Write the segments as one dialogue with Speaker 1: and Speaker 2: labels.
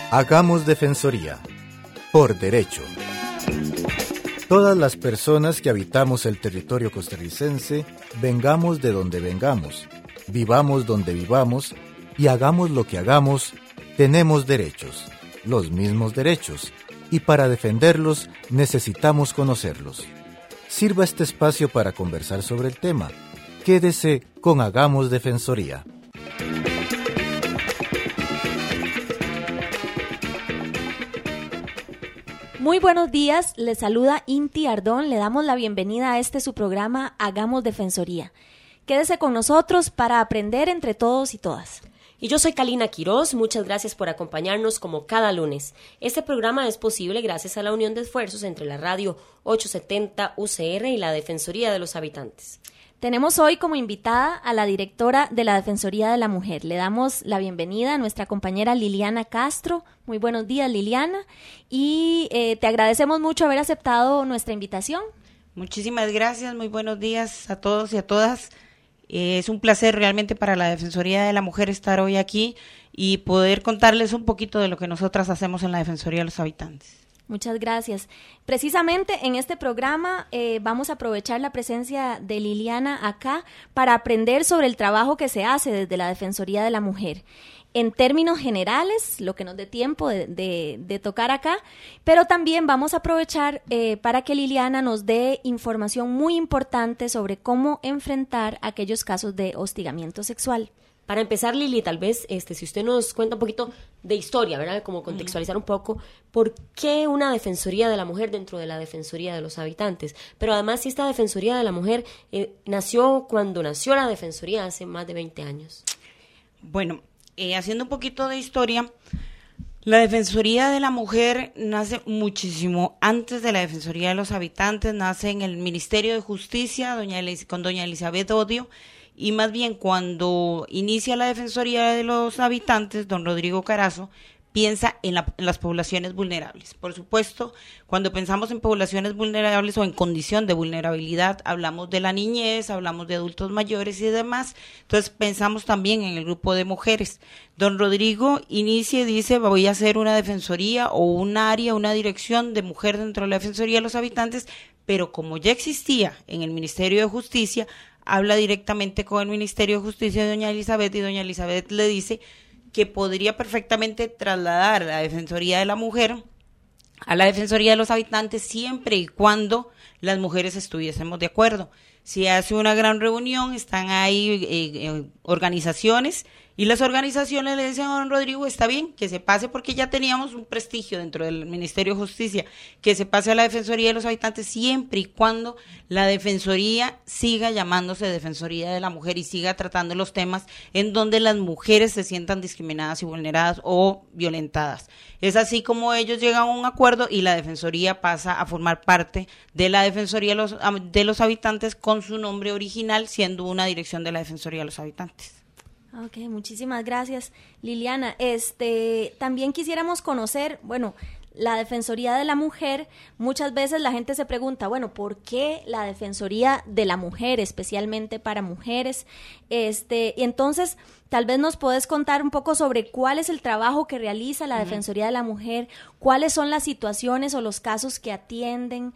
Speaker 1: Hagamos Defensoría, por derecho. Todas las personas que habitamos el territorio costarricense, vengamos de donde vengamos, vivamos donde vivamos y hagamos lo que hagamos, tenemos derechos, los mismos derechos, y para defenderlos necesitamos conocerlos. Sirva este espacio para conversar sobre el tema. Quédese con Hagamos Defensoría.
Speaker 2: Muy buenos días, les saluda Inti Ardón, le damos la bienvenida a su programa Hagamos Defensoría. Quédese con nosotros para aprender entre todos y todas.
Speaker 3: Y yo soy Kalina Quiroz, muchas gracias por acompañarnos como cada lunes. Este programa es posible gracias a la unión de esfuerzos entre la radio 870 UCR y la Defensoría de los Habitantes.
Speaker 2: Tenemos hoy como invitada a la directora de la Defensoría de la Mujer. Le damos la bienvenida a nuestra compañera Liliana Castro. Muy buenos días, Liliana. Y te agradecemos mucho haber aceptado nuestra invitación.
Speaker 4: Muchísimas gracias, muy buenos días a todos y a todas. Es un placer realmente para la Defensoría de la Mujer estar hoy aquí y poder contarles un poquito de lo que nosotras hacemos en la Defensoría de los Habitantes.
Speaker 2: Muchas gracias. Precisamente en este programa vamos a aprovechar la presencia de Liliana acá para aprender sobre el trabajo que se hace desde la Defensoría de la Mujer. En términos generales, lo que nos dé tiempo de tocar acá, pero también vamos a aprovechar para que Liliana nos dé información muy importante sobre cómo enfrentar aquellos casos de hostigamiento sexual.
Speaker 3: Para empezar, Lili, tal vez si usted nos cuenta un poquito de historia, ¿verdad? Como contextualizar un poco por qué una Defensoría de la Mujer dentro de la Defensoría de los Habitantes. Pero además, si esta Defensoría de la Mujer nació cuando nació la Defensoría hace más de 20 años.
Speaker 4: Bueno, haciendo un poquito de historia, la Defensoría de la Mujer nace muchísimo antes de la Defensoría de los Habitantes, nace en el Ministerio de Justicia con doña Elizabeth Odio. Y más bien cuando inicia la Defensoría de los Habitantes, don Rodrigo Carazo piensa en las poblaciones vulnerables. Por supuesto, cuando pensamos en poblaciones vulnerables o en condición de vulnerabilidad, hablamos de la niñez, hablamos de adultos mayores y demás. Entonces pensamos también en el grupo de mujeres. Don Rodrigo inicia y dice, voy a hacer una defensoría o un área, una dirección de mujer dentro de la Defensoría de los Habitantes, pero como ya existía en el Ministerio de Justicia, habla directamente con el Ministerio de Justicia de doña Elizabeth y doña Elizabeth le dice que podría perfectamente trasladar la Defensoría de la Mujer a la Defensoría de los Habitantes siempre y cuando las mujeres estuviésemos de acuerdo. Se hace una gran reunión, están ahí organizaciones y las organizaciones le dicen a don Rodrigo, está bien, que se pase porque ya teníamos un prestigio dentro del Ministerio de Justicia, que se pase a la Defensoría de los Habitantes siempre y cuando la Defensoría siga llamándose Defensoría de la Mujer y siga tratando los temas en donde las mujeres se sientan discriminadas y vulneradas o violentadas. Es así como ellos llegan a un acuerdo y la Defensoría pasa a formar parte de la Defensoría de los Habitantes con su nombre original, siendo una dirección de la Defensoría de los Habitantes.
Speaker 2: Ok, muchísimas gracias, Liliana. También quisiéramos conocer, la Defensoría de la Mujer, muchas veces la gente se pregunta, ¿por qué la Defensoría de la Mujer, especialmente para mujeres? Y entonces, tal vez nos podés contar un poco sobre cuál es el trabajo que realiza la Defensoría de la Mujer, cuáles son las situaciones o los casos que atienden,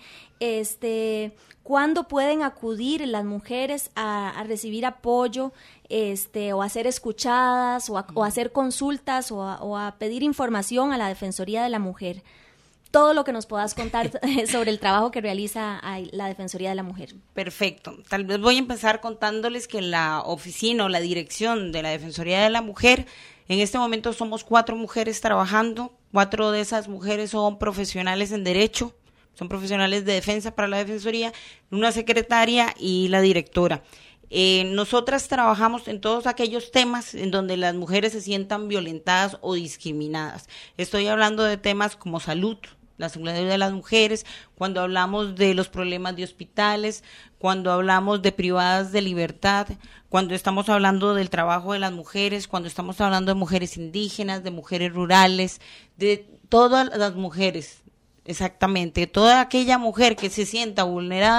Speaker 2: cuándo pueden acudir las mujeres a recibir apoyo, o a ser escuchadas, o a hacer consultas, o a pedir información a la Defensoría de la Mujer. Todo lo que nos puedas contar sobre el trabajo que realiza la Defensoría de la Mujer.
Speaker 4: Perfecto. Tal vez voy a empezar contándoles que la oficina o la dirección de la Defensoría de la Mujer, en este momento somos 4 mujeres trabajando, 4 de esas mujeres son profesionales en derecho, son profesionales de defensa para la Defensoría, una secretaria y la directora. Nosotras trabajamos en todos aquellos temas en donde las mujeres se sientan violentadas o discriminadas. Estoy hablando de temas como salud, la salud de las mujeres, cuando hablamos de los problemas de hospitales, cuando hablamos de privadas de libertad, cuando estamos hablando del trabajo de las mujeres, cuando estamos hablando de mujeres indígenas, de mujeres rurales, de todas las mujeres. Exactamente, toda aquella mujer que se sienta vulnerada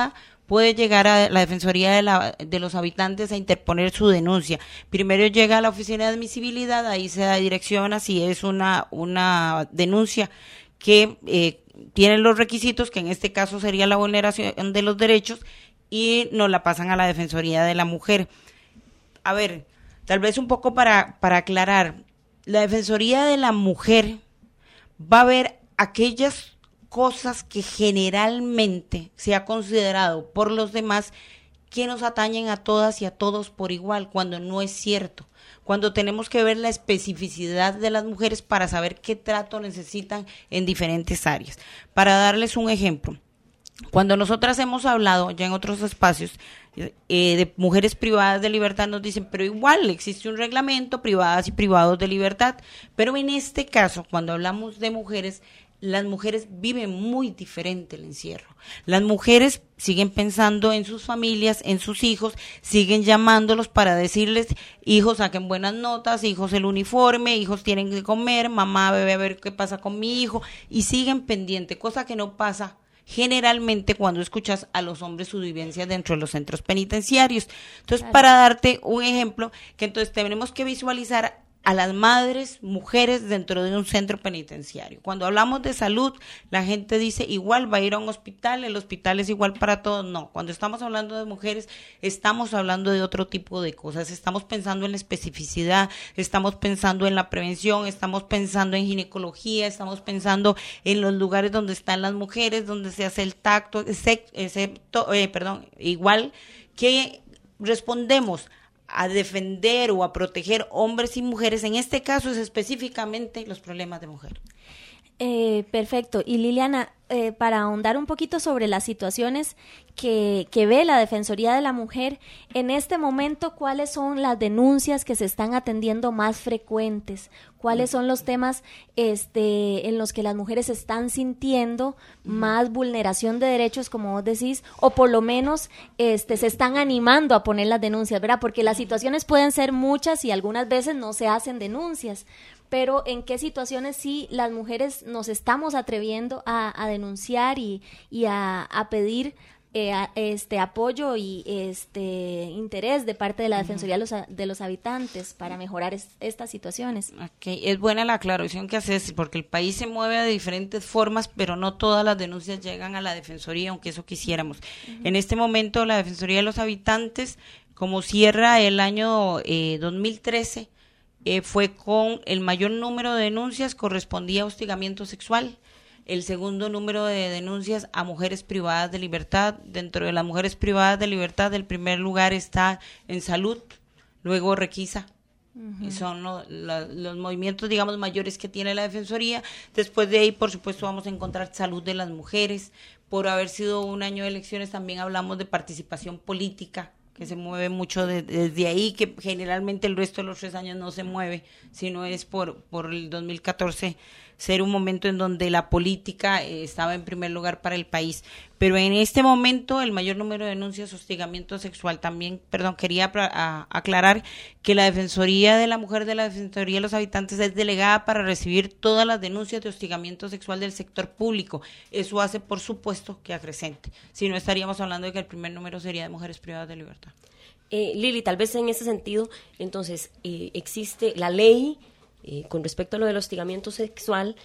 Speaker 4: puede llegar a la Defensoría de los Habitantes a interponer su denuncia. Primero llega a la oficina de admisibilidad, ahí se da dirección a si es una denuncia que tiene los requisitos, que en este caso sería la vulneración de los derechos, y nos la pasan a la Defensoría de la Mujer. A ver, tal vez un poco para aclarar, la Defensoría de la Mujer va a ver aquellas cosas que generalmente se ha considerado por los demás que nos atañen a todas y a todos por igual, cuando no es cierto, cuando tenemos que ver la especificidad de las mujeres para saber qué trato necesitan en diferentes áreas. Para darles un ejemplo, cuando nosotras hemos hablado ya en otros espacios de mujeres privadas de libertad, nos dicen, pero igual existe un reglamento, privadas y privados de libertad, pero en este caso, cuando hablamos de mujeres, las mujeres viven muy diferente el encierro. Las mujeres siguen pensando en sus familias, en sus hijos, siguen llamándolos para decirles, hijos saquen buenas notas, hijos el uniforme, hijos tienen que comer, mamá bebe a ver qué pasa con mi hijo, y siguen pendiente, cosa que no pasa generalmente cuando escuchas a los hombres su vivencia dentro de los centros penitenciarios. Entonces, para darte un ejemplo, que entonces tenemos que visualizar a las madres, mujeres dentro de un centro penitenciario. Cuando hablamos de salud, la gente dice igual va a ir a un hospital, el hospital es igual para todos. No, cuando estamos hablando de mujeres, estamos hablando de otro tipo de cosas. Estamos pensando en la especificidad, estamos pensando en la prevención, estamos pensando en ginecología, estamos pensando en los lugares donde están las mujeres, donde se hace el tacto, igual que respondemos a defender o a proteger hombres y mujeres, en este caso es específicamente los problemas de mujer.
Speaker 2: Perfecto. Y Liliana, para ahondar un poquito sobre las situaciones que ve la Defensoría de la Mujer, en este momento, ¿cuáles son las denuncias que se están atendiendo más frecuentes? ¿Cuáles son los temas en los que las mujeres están sintiendo más vulneración de derechos, como vos decís, o por lo menos se están animando a poner las denuncias, ¿verdad? Porque las situaciones pueden ser muchas y algunas veces no se hacen denuncias, pero ¿en qué situaciones sí las mujeres nos estamos atreviendo a denunciar y a pedir apoyo y interés de parte de la Defensoría de los Habitantes para mejorar estas situaciones?
Speaker 4: Okay. Es buena la aclaración que haces, porque el país se mueve de diferentes formas, pero no todas las denuncias llegan a la Defensoría, aunque eso quisiéramos. En este momento la Defensoría de los Habitantes, como cierra el año 2013, fue con el mayor número de denuncias, correspondía a hostigamiento sexual. El segundo número de denuncias a mujeres privadas de libertad. Dentro de las mujeres privadas de libertad, el primer lugar está en salud, luego requisa. Son los movimientos, digamos, mayores que tiene la Defensoría. Después de ahí, por supuesto, vamos a encontrar salud de las mujeres. Por haber sido un año de elecciones, también hablamos de participación política, que se mueve mucho desde ahí, que generalmente el resto de los 3 años no se mueve, sino es por el 2014 ser un momento en donde la política estaba en primer lugar para el país. Pero en este momento el mayor número de denuncias hostigamiento sexual. También, quería aclarar que la Defensoría de la Mujer de la Defensoría de los Habitantes es delegada para recibir todas las denuncias de hostigamiento sexual del sector público. Eso hace, por supuesto, que acrecente. Si no, estaríamos hablando de que el primer número sería de mujeres privadas de libertad.
Speaker 3: Lili, tal vez en ese sentido, entonces, existe la ley con respecto a lo del hostigamiento sexual,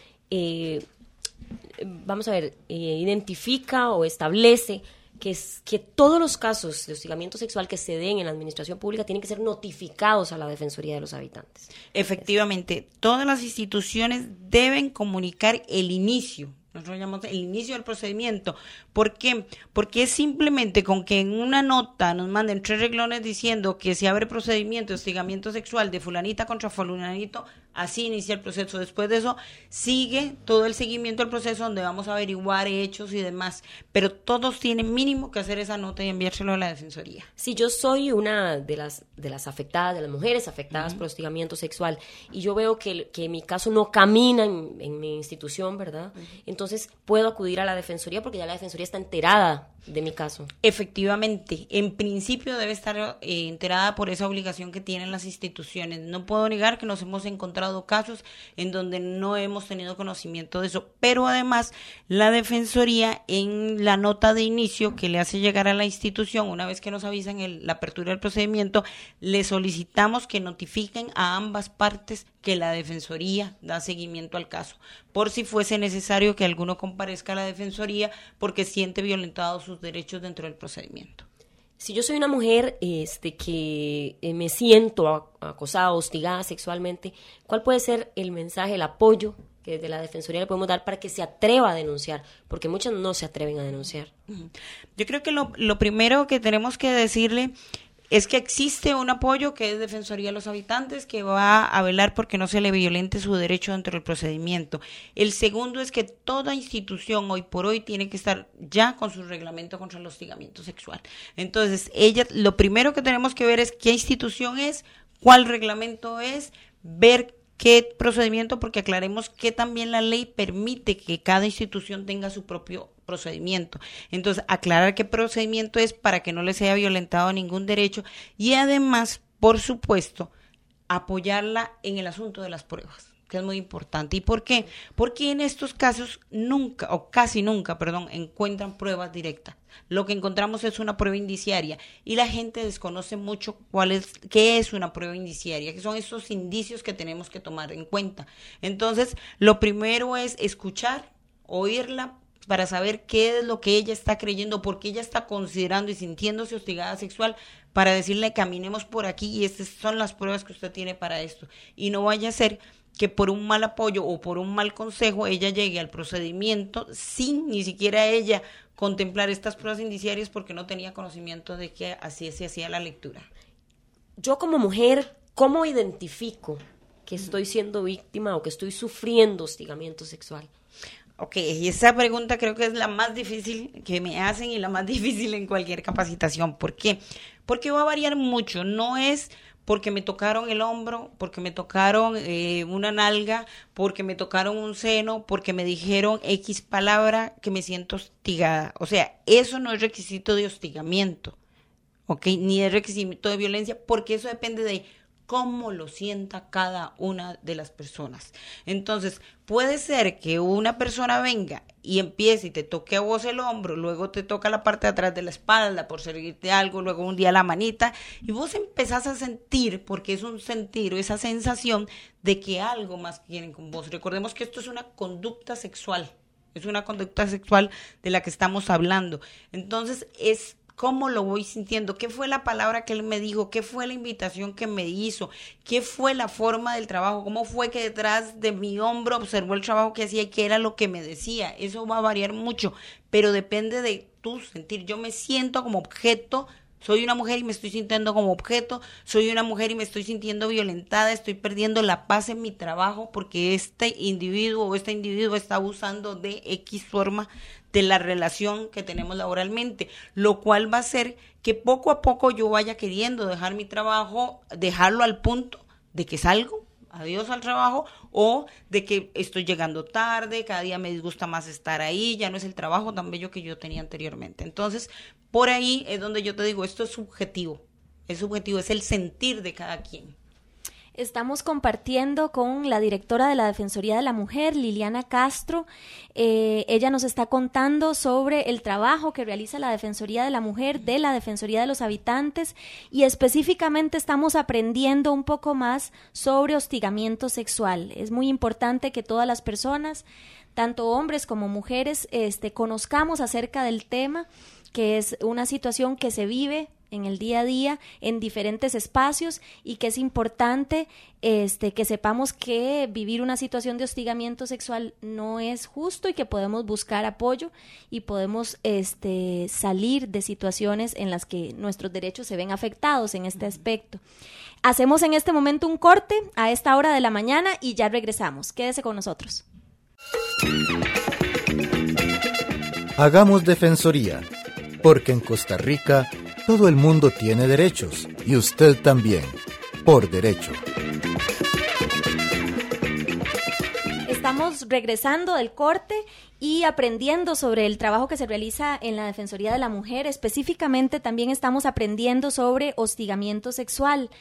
Speaker 3: vamos a ver, identifica o establece que todos los casos de hostigamiento sexual que se den en la administración pública tienen que ser notificados a la Defensoría de los Habitantes.
Speaker 4: Efectivamente, todas las instituciones deben comunicar el inicio. Nosotros llamamos el inicio del procedimiento. ¿Por qué? Porque es simplemente con que en una nota nos manden 3 renglones diciendo que se abre procedimiento de hostigamiento sexual de fulanita contra fulanito, así inicia el proceso. Después de eso sigue todo el seguimiento del proceso, donde vamos a averiguar hechos y demás, pero todos tienen mínimo que hacer esa nota y enviárselo a la Defensoría.
Speaker 3: Si yo soy una de las afectadas, de las mujeres afectadas por hostigamiento sexual, y yo veo que mi caso no camina en mi institución, ¿verdad? Entonces entonces puedo acudir a la Defensoría porque ya la Defensoría está enterada de mi caso.
Speaker 4: Efectivamente, en principio debe estar enterada por esa obligación que tienen las instituciones. No puedo negar que nos hemos encontrado casos en donde no hemos tenido conocimiento de eso, pero además la Defensoría en la nota de inicio que le hace llegar a la institución, una vez que nos avisan la apertura del procedimiento, le solicitamos que notifiquen a ambas partes que la Defensoría da seguimiento al caso, por si fuese necesario que alguno comparezca a la Defensoría porque siente violentados sus derechos dentro del procedimiento.
Speaker 3: Si yo soy una mujer que me siento acosada, hostigada sexualmente, ¿cuál puede ser el mensaje, el apoyo que desde la Defensoría le podemos dar para que se atreva a denunciar? Porque muchas no se atreven a denunciar.
Speaker 4: Yo creo que lo primero que tenemos que decirle es que existe un apoyo que es Defensoría de los Habitantes, que va a velar porque no se le violente su derecho dentro del procedimiento. El segundo es que toda institución hoy por hoy tiene que estar ya con su reglamento contra el hostigamiento sexual. Entonces, lo primero que tenemos que ver es qué institución es, cuál reglamento es, ver qué procedimiento, porque aclaremos que también la ley permite que cada institución tenga su propio procedimiento. Entonces, aclarar qué procedimiento es para que no les haya violentado ningún derecho y además, por supuesto, apoyarla en el asunto de las pruebas, que es muy importante. ¿Y por qué? Porque en estos casos casi nunca, encuentran pruebas directas. Lo que encontramos es una prueba indiciaria y la gente desconoce mucho qué es una prueba indiciaria, que son esos indicios que tenemos que tomar en cuenta. Entonces, lo primero es escuchar, oírla, para saber qué es lo que ella está creyendo, por qué ella está considerando y sintiéndose hostigada sexual, para decirle caminemos por aquí y estas son las pruebas que usted tiene para esto. Y no vaya a ser que por un mal apoyo o por un mal consejo ella llegue al procedimiento sin ni siquiera ella contemplar estas pruebas indiciarias porque no tenía conocimiento de que así se hacía la lectura.
Speaker 3: Yo como mujer, ¿cómo identifico que estoy siendo víctima o que estoy sufriendo hostigamiento sexual?
Speaker 4: Ok, y esa pregunta creo que es la más difícil que me hacen y la más difícil en cualquier capacitación. ¿Por qué? Porque va a variar mucho. No es porque me tocaron el hombro, porque me tocaron una nalga, porque me tocaron un seno, porque me dijeron X palabra que me siento hostigada. O sea, eso no es requisito de hostigamiento, ¿ok? Ni es requisito de violencia, porque eso depende de cómo lo sienta cada una de las personas. Entonces, puede ser que una persona venga y empiece y te toque a vos el hombro, luego te toca la parte de atrás de la espalda por servirte algo, luego un día la manita, y vos empezás a sentir, porque es un sentir o esa sensación de que algo más quieren con vos. Recordemos que esto es una conducta sexual, de la que estamos hablando. Entonces, es ¿cómo lo voy sintiendo? ¿Qué fue la palabra que él me dijo? ¿Qué fue la invitación que me hizo? ¿Qué fue la forma del trabajo? ¿Cómo fue que detrás de mi hombro observó el trabajo que hacía y qué era lo que me decía? Eso va a variar mucho, pero depende de tu sentir. Yo me siento como objeto. Soy una mujer y me estoy sintiendo como objeto, soy una mujer y me estoy sintiendo violentada, estoy perdiendo la paz en mi trabajo porque este individuo está abusando de X forma de la relación que tenemos laboralmente, lo cual va a hacer que poco a poco yo vaya queriendo dejar mi trabajo, dejarlo al punto de que salgo, adiós al trabajo, o de que estoy llegando tarde, cada día me disgusta más estar ahí, ya no es el trabajo tan bello que yo tenía anteriormente. Entonces, por ahí es donde yo te digo, esto es subjetivo, es el sentir de cada quien.
Speaker 2: Estamos compartiendo con la directora de la Defensoría de la Mujer, Liliana Castro. Ella nos está contando sobre el trabajo que realiza la Defensoría de la Mujer, de la Defensoría de los Habitantes, y específicamente estamos aprendiendo un poco más sobre hostigamiento sexual. Es muy importante que todas las personas, tanto hombres como mujeres, conozcamos acerca del tema, que es una situación que se vive en el día a día, en diferentes espacios, y que es importante que sepamos que vivir una situación de hostigamiento sexual no es justo y que podemos buscar apoyo y podemos salir de situaciones en las que nuestros derechos se ven afectados en este aspecto. Hacemos en este momento un corte a esta hora de la mañana y ya regresamos. Quédese con nosotros.
Speaker 1: Hagamos Defensoría, porque en Costa Rica todo el mundo tiene derechos, y usted también, por derecho.
Speaker 2: estamos regresando del corte y aprendiendo sobre el trabajo que se realiza en la Defensoría de la Mujer. Específicamente también estamos aprendiendo sobre hostigamiento sexual.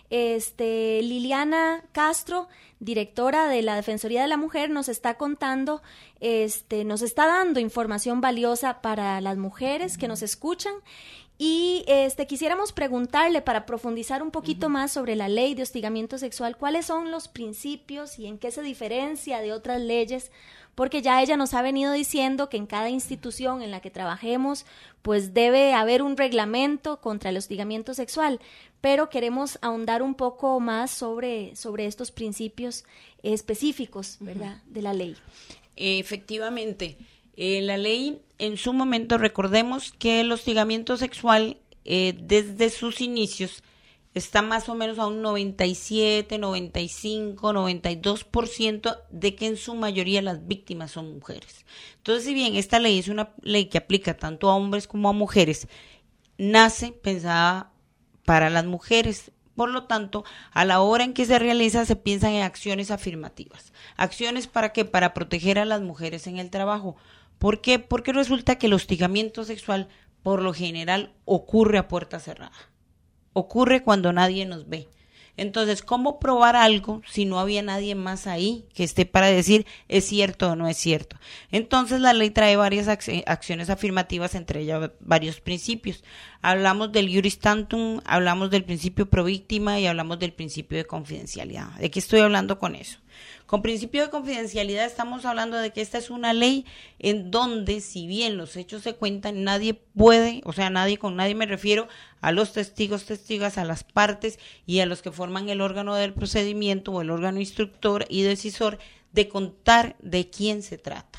Speaker 2: Liliana Castro, directora de la Defensoría de la Mujer, nos está contando, nos está dando información valiosa para las mujeres que nos escuchan. Y quisiéramos preguntarle, para profundizar un poquito más sobre la ley de hostigamiento sexual, cuáles son los principios y en qué se diferencia de otras leyes, porque ya ella nos ha venido diciendo que en cada institución en la que trabajemos, pues debe haber un reglamento contra el hostigamiento sexual, pero queremos ahondar un poco más sobre estos principios específicos, ¿verdad?, de la ley.
Speaker 4: Efectivamente. La ley, en su momento, recordemos que el hostigamiento sexual, desde sus inicios, está más o menos a un 97, 95, 92% de que en su mayoría las víctimas son mujeres. Entonces, si bien esta ley es una ley que aplica tanto a hombres como a mujeres, nace pensada para las mujeres. Por lo tanto, a la hora en que se realiza, se piensan en acciones afirmativas. ¿Acciones para qué? Para proteger a las mujeres en el trabajo. ¿Por qué? Porque resulta que el hostigamiento sexual, por lo general, ocurre a puerta cerrada. Ocurre cuando nadie nos ve. Entonces, ¿cómo probar algo si no había nadie más ahí que esté para decir es cierto o no es cierto? Entonces, la ley trae varias acciones afirmativas, entre ellas varios principios. Hablamos del iuris tantum, hablamos del principio pro víctima y hablamos del principio de confidencialidad. ¿De qué estoy hablando con eso? Con principio de confidencialidad estamos hablando de que esta es una ley en donde, si bien los hechos se cuentan, nadie puede, o sea, nadie, con nadie me refiero a los testigos, testigas, a las partes y a los que forman el órgano del procedimiento o el órgano instructor y decisor, de contar de quién se trata.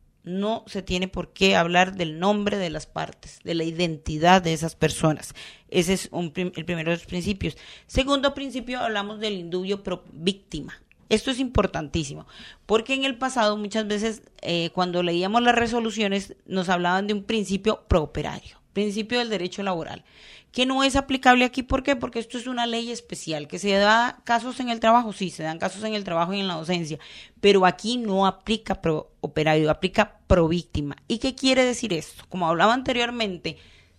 Speaker 4: No se tiene por qué hablar del nombre de las partes, de la identidad de esas personas. Ese es el primero de los principios. Segundo principio, hablamos del indubio pro víctima. Esto es importantísimo, porque en el pasado muchas veces cuando leíamos las resoluciones nos hablaban de un principio prooperario, principio del derecho laboral, que no es aplicable aquí. ¿Por qué? Porque esto es una ley especial, que se da casos en el trabajo, sí, se dan casos en el trabajo y en la docencia, pero aquí no aplica prooperario, aplica pro víctima. ¿Y qué quiere decir esto? Como hablaba anteriormente,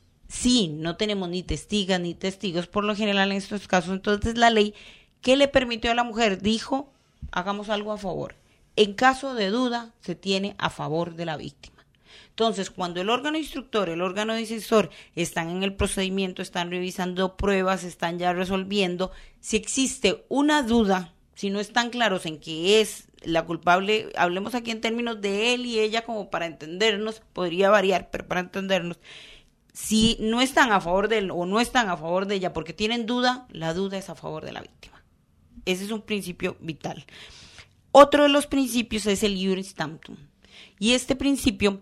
Speaker 4: sí, no tenemos ni testigas ni testigos por lo general en estos casos, entonces la ley, ¿qué le permitió a la mujer? Dijo, hagamos algo a favor. En caso de duda, se tiene a favor de la víctima. Entonces, cuando el órgano instructor, el órgano decisor están en el procedimiento, están revisando pruebas, están ya resolviendo, si existe una duda, si no están claros en que es la culpable, hablemos aquí en términos de él y ella como para entendernos, podría variar, pero para entendernos, si no están a favor de él o no están a favor de ella porque tienen duda, la duda es a favor de la víctima. Ese es un principio vital. Otro de los principios es el iuris tantum. Y este principio,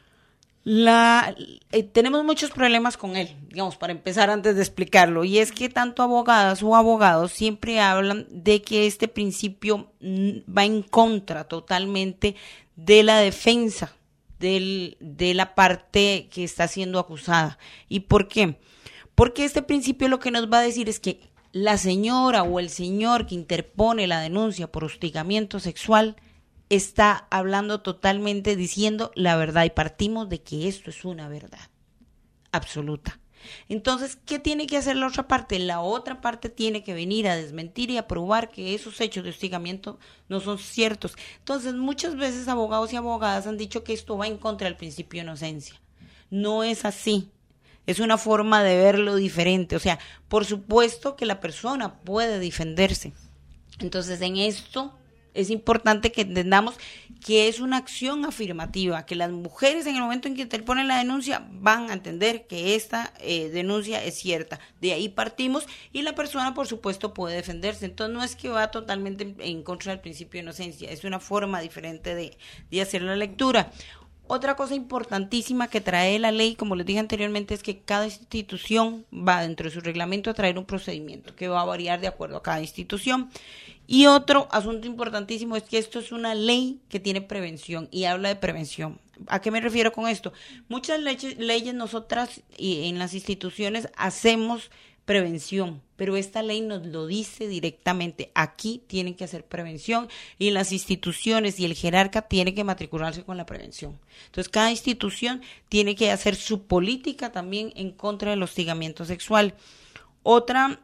Speaker 4: tenemos muchos problemas con él, digamos, para empezar antes de explicarlo. Y es que tanto abogadas o abogados siempre hablan de que este principio va en contra totalmente de la defensa de la parte que está siendo acusada. ¿Y por qué? Porque este principio lo que nos va a decir es que la señora o el señor que interpone la denuncia por hostigamiento sexual está hablando totalmente, diciendo la verdad, y partimos de que esto es una verdad absoluta. Entonces, ¿qué tiene que hacer la otra parte? La otra parte tiene que venir a desmentir y a probar que esos hechos de hostigamiento no son ciertos. Entonces, muchas veces abogados y abogadas han dicho que esto va en contra del principio de inocencia. No es así. Es una forma de verlo diferente. O sea, por supuesto que la persona puede defenderse. Entonces, en esto es importante que entendamos que es una acción afirmativa, que las mujeres en el momento en que interponen la denuncia van a entender que esta denuncia es cierta. De ahí partimos y la persona, por supuesto, puede defenderse. Entonces, no es que va totalmente en contra del principio de inocencia. Es una forma diferente de hacer la lectura. Otra cosa importantísima que trae la ley, como les dije anteriormente, es que cada institución va dentro de su reglamento a traer un procedimiento que va a variar de acuerdo a cada institución. Y otro asunto importantísimo es que esto es una ley que tiene prevención y habla de prevención. ¿A qué me refiero con esto? Muchas leyes nosotras y en las instituciones hacemos prevención, pero esta ley nos lo dice directamente, aquí tienen que hacer prevención y las instituciones y el jerarca tiene que matricularse con la prevención. Entonces cada institución tiene que hacer su política también en contra del hostigamiento sexual. Otra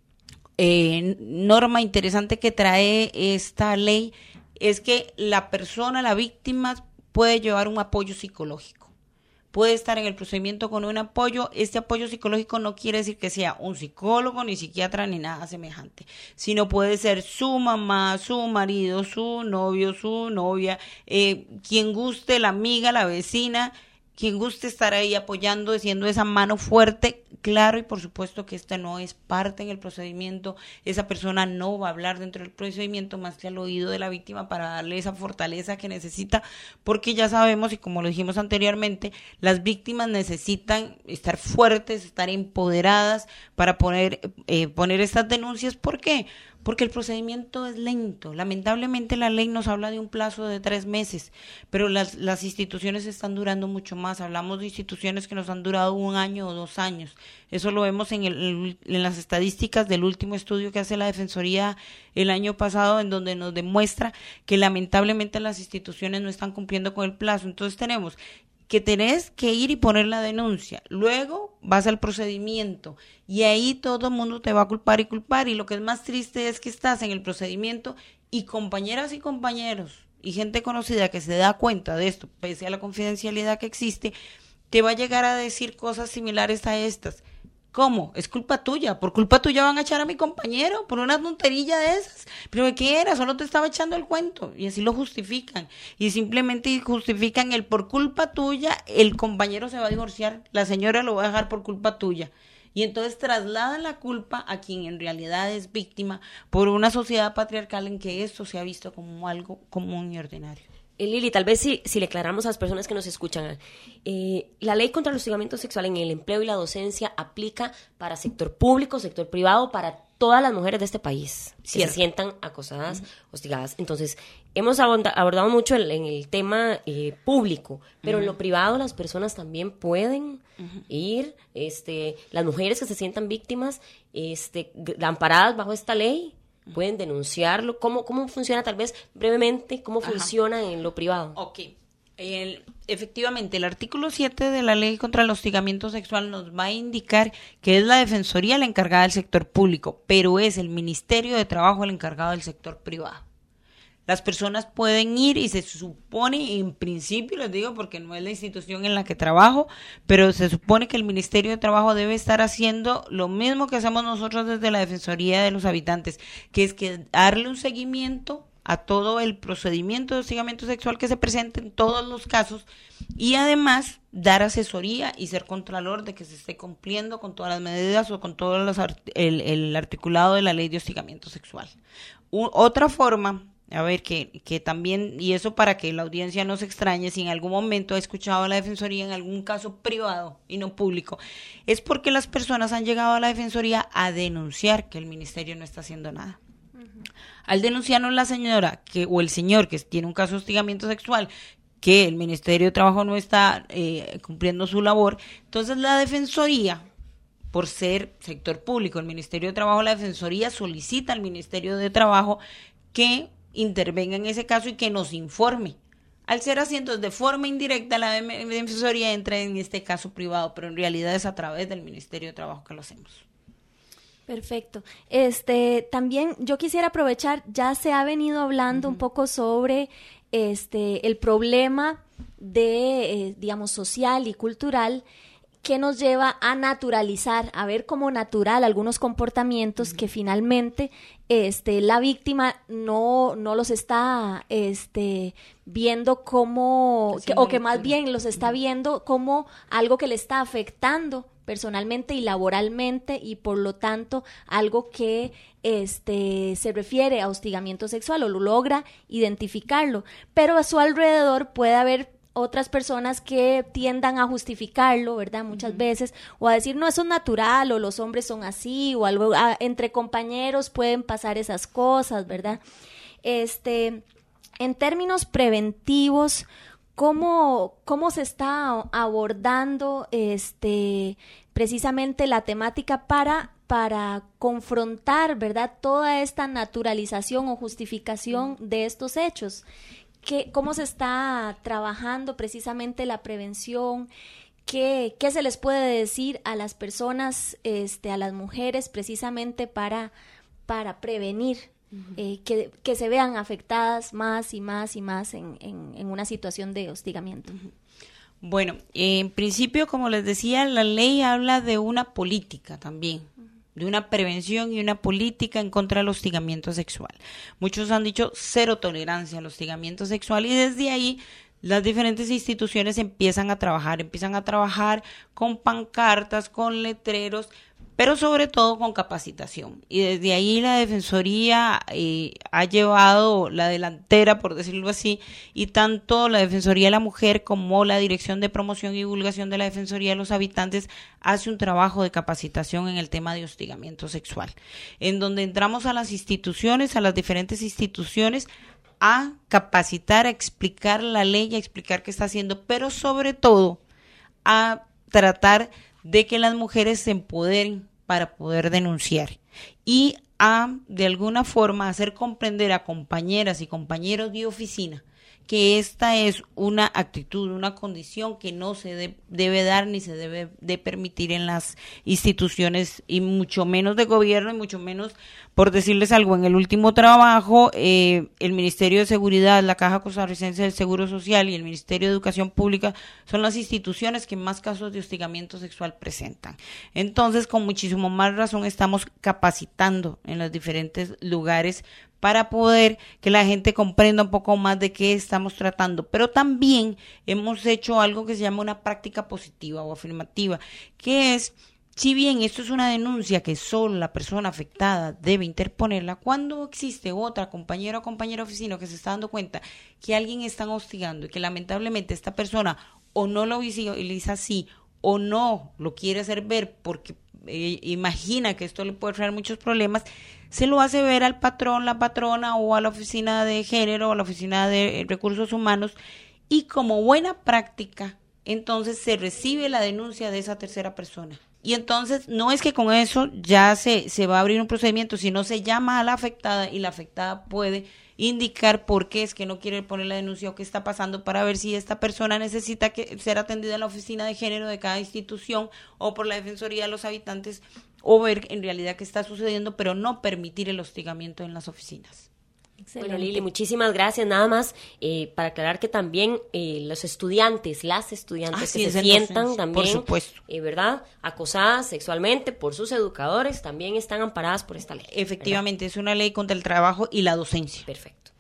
Speaker 4: norma interesante que trae esta ley es que la persona, la víctima, puede llevar un apoyo psicológico. Puede estar en el procedimiento con un apoyo. Este apoyo psicológico no quiere decir que sea un psicólogo, ni psiquiatra, ni nada semejante, sino puede ser su mamá, su marido, su novio, su novia, quien guste, la amiga, la vecina, quien guste estar ahí apoyando, siendo esa mano fuerte, claro, y por supuesto que esta no es parte en el procedimiento, esa persona no va a hablar dentro del procedimiento más que al oído de la víctima para darle esa fortaleza que necesita, porque ya sabemos, y como lo dijimos anteriormente, las víctimas necesitan estar fuertes, estar empoderadas para poner estas denuncias. ¿Por qué? Porque el procedimiento es lento. Lamentablemente la ley nos habla de un plazo de 3 meses, pero las instituciones están durando mucho más. Hablamos de instituciones que nos han durado 1 año o 2 años. Eso lo vemos en las estadísticas del último estudio que hace la Defensoría el año pasado, en donde nos demuestra que lamentablemente las instituciones no están cumpliendo con el plazo. Entonces tenemos que tenés que ir y poner la denuncia, luego vas al procedimiento y ahí todo el mundo te va a culpar, y lo que es más triste es que estás en el procedimiento y compañeras y compañeros y gente conocida que se da cuenta de esto, pese a la confidencialidad que existe, te va a llegar a decir cosas similares a estas. ¿Cómo? Es culpa tuya. Por culpa tuya van a echar a mi compañero por una tonterilla de esas. ¿Pero qué era? Solo te estaba echando el cuento. Y así lo justifican. Y simplemente justifican el por culpa tuya, el compañero se va a divorciar, la señora lo va a dejar por culpa tuya. Y entonces trasladan la culpa a quien en realidad es víctima por una sociedad patriarcal en que esto se ha visto como algo común y ordinario.
Speaker 3: Lili, tal vez si le aclaramos a las personas que nos escuchan, la ley contra el hostigamiento sexual en el empleo y la docencia aplica para sector público, sector privado, para todas las mujeres de este país que se sientan acosadas, hostigadas. Entonces, hemos abordado mucho en el tema público, pero en lo privado las personas también pueden ir, las mujeres que se sientan víctimas, amparadas bajo esta ley, pueden denunciarlo. ¿Cómo funciona, tal vez brevemente, cómo funciona en lo privado?
Speaker 4: Ok. Efectivamente, el artículo 7 de la ley contra el hostigamiento sexual nos va a indicar que es la Defensoría la encargada del sector público, pero es el Ministerio de Trabajo el encargado del sector privado. Las personas pueden ir y se supone, en principio, les digo porque no es la institución en la que trabajo, pero se supone que el Ministerio de Trabajo debe estar haciendo lo mismo que hacemos nosotros desde la Defensoría de los Habitantes, que es que darle un seguimiento a todo el procedimiento de hostigamiento sexual que se presente en todos los casos y además dar asesoría y ser contralor de que se esté cumpliendo con todas las medidas o con todo el articulado de la ley de hostigamiento sexual. Otra forma, a ver, que también, y eso para que la audiencia no se extrañe, si en algún momento ha escuchado a la Defensoría en algún caso privado y no público, es porque las personas han llegado a la Defensoría a denunciar que el Ministerio no está haciendo nada. Al denunciarnos la señora o el señor que tiene un caso de hostigamiento sexual, que el Ministerio de Trabajo no está cumpliendo su labor, entonces la Defensoría, por ser sector público, el Ministerio de Trabajo, la Defensoría solicita al Ministerio de Trabajo que intervenga en ese caso y que nos informe. Al ser así, entonces, de forma indirecta, la Defensoría entra en este caso privado, pero en realidad es a través del Ministerio de Trabajo que lo hacemos.
Speaker 2: Perfecto. También yo quisiera aprovechar, ya se ha venido hablando un poco sobre el problema de, digamos, social y cultural que nos lleva a naturalizar, a ver como natural algunos comportamientos que finalmente la víctima no los está viendo como, o que más bien los está viendo como algo que le está afectando personalmente y laboralmente, y por lo tanto algo que se refiere a hostigamiento sexual o lo logra identificarlo, pero a su alrededor puede haber otras personas que tiendan a justificarlo, ¿verdad? Muchas veces, o a decir, no, eso es natural, o los hombres son así, o algo, entre compañeros pueden pasar esas cosas, ¿verdad? En términos preventivos, ¿cómo se está abordando precisamente la temática para para confrontar, ¿verdad?, toda esta naturalización o justificación de estos hechos. ¿Cómo se está trabajando precisamente la prevención? ¿Qué se les puede decir a las personas, a las mujeres, precisamente para prevenir que se vean afectadas más y más y más en una situación de hostigamiento?
Speaker 4: Bueno, en principio, como les decía, la ley habla de una política también, de una prevención y una política en contra del hostigamiento sexual. Muchos han dicho 0 tolerancia al hostigamiento sexual, y desde ahí las diferentes instituciones empiezan a trabajar con pancartas, con letreros, pero sobre todo con capacitación. Y desde ahí la Defensoría ha llevado la delantera, por decirlo así, y tanto la Defensoría de la Mujer como la Dirección de Promoción y Divulgación de la Defensoría de los Habitantes hace un trabajo de capacitación en el tema de hostigamiento sexual, en donde entramos a las instituciones, a las diferentes instituciones, a capacitar, a explicar la ley, a explicar qué está haciendo, pero sobre todo a tratar de que las mujeres se empoderen para poder denunciar y a, de alguna forma, hacer comprender a compañeras y compañeros de oficina que esta es una actitud, una condición que no se debe dar ni se debe de permitir en las instituciones, y mucho menos de gobierno, y mucho menos, por decirles algo, en el último trabajo, el Ministerio de Seguridad, la Caja Costarricense del Seguro Social y el Ministerio de Educación Pública son las instituciones que más casos de hostigamiento sexual presentan. Entonces, con muchísimo más razón, estamos capacitando en los diferentes lugares para poder que la gente comprenda un poco más de qué estamos tratando. Pero también hemos hecho algo que se llama una práctica positiva o afirmativa, que es, si bien esto es una denuncia que solo la persona afectada debe interponerla, cuando existe otra compañera o compañero oficina que se está dando cuenta que alguien está hostigando y que lamentablemente esta persona o no lo visibiliza así o no lo quiere hacer ver porque imagina que esto le puede traer muchos problemas, se lo hace ver al patrón, la patrona, o a la oficina de género o a la oficina de recursos humanos, y como buena práctica entonces se recibe la denuncia de esa tercera persona. Y entonces no es que con eso ya se va a abrir un procedimiento, sino se llama a la afectada y la afectada puede indicar por qué es que no quiere poner la denuncia o qué está pasando, para ver si esta persona necesita ser atendida en la oficina de género de cada institución o por la Defensoría de los Habitantes, o ver en realidad qué está sucediendo, pero no permitir el hostigamiento en las oficinas.
Speaker 3: Excelente. Bueno, Lili, muchísimas gracias. Nada más para aclarar que también los estudiantes, las estudiantes que se sientan también, por supuesto, ¿verdad?, acosadas sexualmente por sus educadores, también están amparadas por esta ley.
Speaker 4: Efectivamente, ¿verdad? Es una ley contra el trabajo y la docencia.
Speaker 3: Perfecto.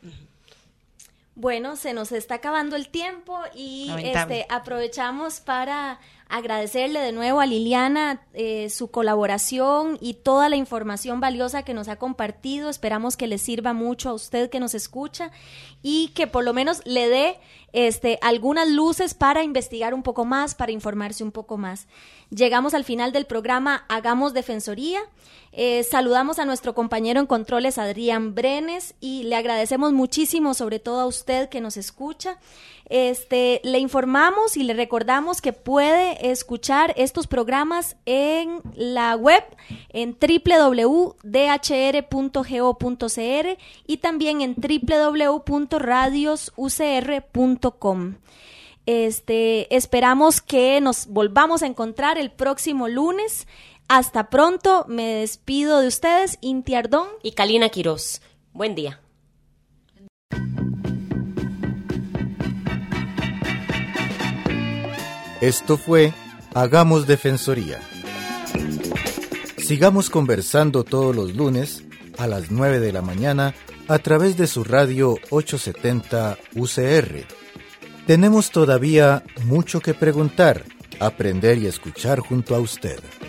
Speaker 2: Bueno, se nos está acabando el tiempo y aprovechamos para agradecerle de nuevo a Liliana su colaboración y toda la información valiosa que nos ha compartido. Esperamos que le sirva mucho a usted que nos escucha y que por lo menos le dé algunas luces para investigar un poco más, para informarse un poco más. Llegamos al final del programa Hagamos Defensoría. Saludamos a nuestro compañero en controles, Adrián Brenes, y le agradecemos muchísimo, sobre todo a usted que nos escucha. Le informamos y le recordamos que puede escuchar estos programas en la web en www.dhr.go.cr y también en www.radiosucr.com. Esperamos que nos volvamos a encontrar el próximo lunes. Hasta pronto, me despido de ustedes, Inti Ardón
Speaker 3: y Kalina Quiroz. Buen día.
Speaker 1: Esto fue Hagamos Defensoría. Sigamos conversando todos los lunes a las 9 de la mañana a través de su radio 870 UCR. Tenemos todavía mucho que preguntar, aprender y escuchar junto a usted.